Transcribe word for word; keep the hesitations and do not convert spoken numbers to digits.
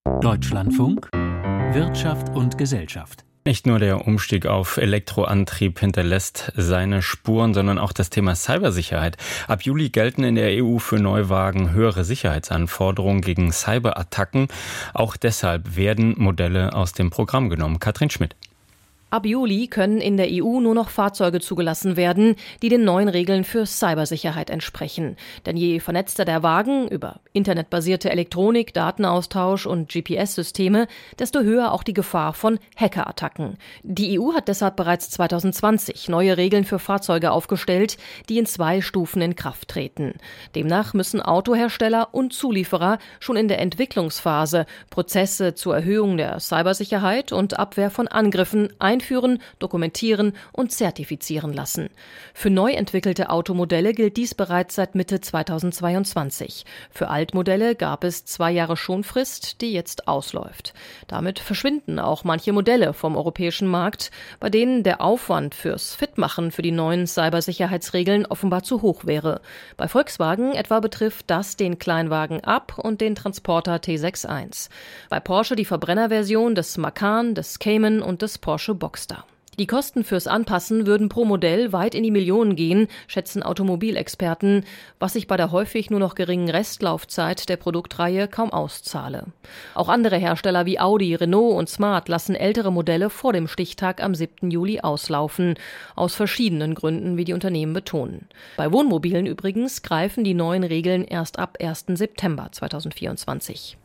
Deutschlandfunk, Wirtschaft und Gesellschaft. Nicht nur der Umstieg auf Elektroantrieb hinterlässt seine Spuren, sondern auch das Thema Cybersicherheit. Ab Juli gelten in der E U für Neuwagen höhere Sicherheitsanforderungen gegen Cyberattacken. Auch deshalb werden Modelle aus dem Programm genommen. Katrin Schmidt. Ab Juli können in der E U nur noch Fahrzeuge zugelassen werden, die den neuen Regeln für Cybersicherheit entsprechen. Denn je vernetzter der Wagen über internetbasierte Elektronik, Datenaustausch und G P S-Systeme, desto höher auch die Gefahr von Hackerattacken. Die E U hat deshalb bereits zwanzig zwanzig neue Regeln für Fahrzeuge aufgestellt, die in zwei Stufen in Kraft treten. Demnach müssen Autohersteller und Zulieferer schon in der Entwicklungsphase Prozesse zur Erhöhung der Cybersicherheit und Abwehr von Angriffen einführen, dokumentieren und zertifizieren lassen. Für neu entwickelte Automodelle gilt dies bereits seit Mitte zweitausendzweiundzwanzig. Für Altmodelle gab es zwei Jahre Schonfrist, die jetzt ausläuft. Damit verschwinden auch manche Modelle vom europäischen Markt, bei denen der Aufwand fürs Fitmachen für die neuen Cybersicherheitsregeln offenbar zu hoch wäre. Bei Volkswagen etwa betrifft das den Kleinwagen Up und den Transporter T sechs eins. Bei Porsche die Verbrennerversion des Macan, des Cayman und des Porsche Boxster. Die Kosten fürs Anpassen würden pro Modell weit in die Millionen gehen, schätzen Automobilexperten, was sich bei der häufig nur noch geringen Restlaufzeit der Produktreihe kaum auszahle. Auch andere Hersteller wie Audi, Renault und Smart lassen ältere Modelle vor dem Stichtag am siebten Juli auslaufen, aus verschiedenen Gründen, wie die Unternehmen betonen. Bei Wohnmobilen übrigens greifen die neuen Regeln erst ab ersten September zweitausendvierundzwanzig.